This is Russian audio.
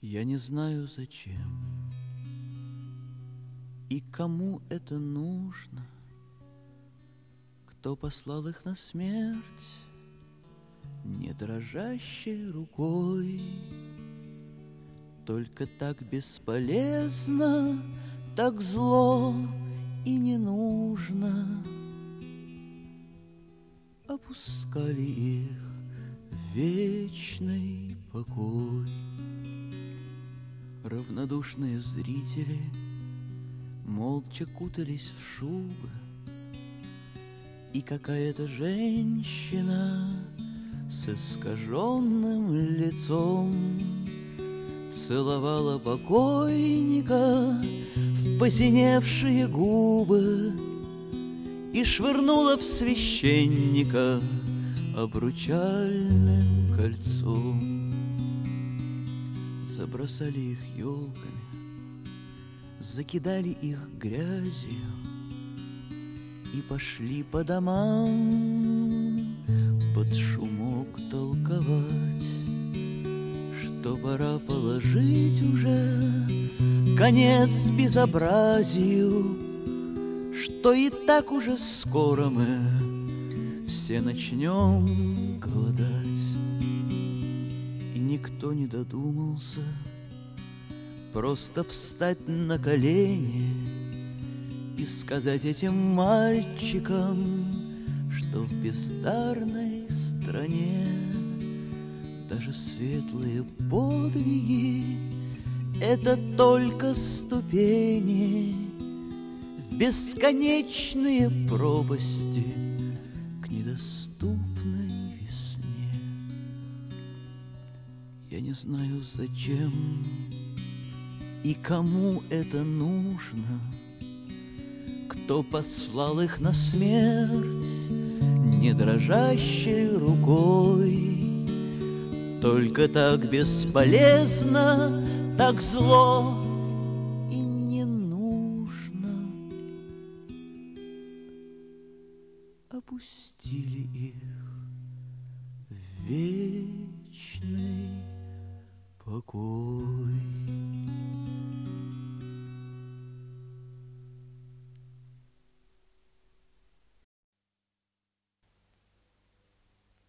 Я не знаю, зачем и кому это нужно, кто послал их на смерть не дрожащей рукой. Только так бесполезно, так зло и не нужно опускали их в вечный покой. Равнодушные зрители молча кутались в шубы, и какая-то женщина с искаженным лицом целовала покойника в посиневшие губы и швырнула в священника обручальным кольцом. Забросали их елками, закидали их грязью и пошли по домам под шумок толковать, что пора положить уже конец безобразию, что и так уже скоро мы все начнем голодать. И никто не додумался просто встать на колени и сказать этим мальчикам, что в бездарной стране даже светлые подвиги — это только ступени в бесконечные пропасти к недоступной весне. Я не знаю, зачем и кому это нужно, кто послал их на смерть не дрожащей рукой. Только так бесполезно, так зло и не нужно опустили их в вечный покой.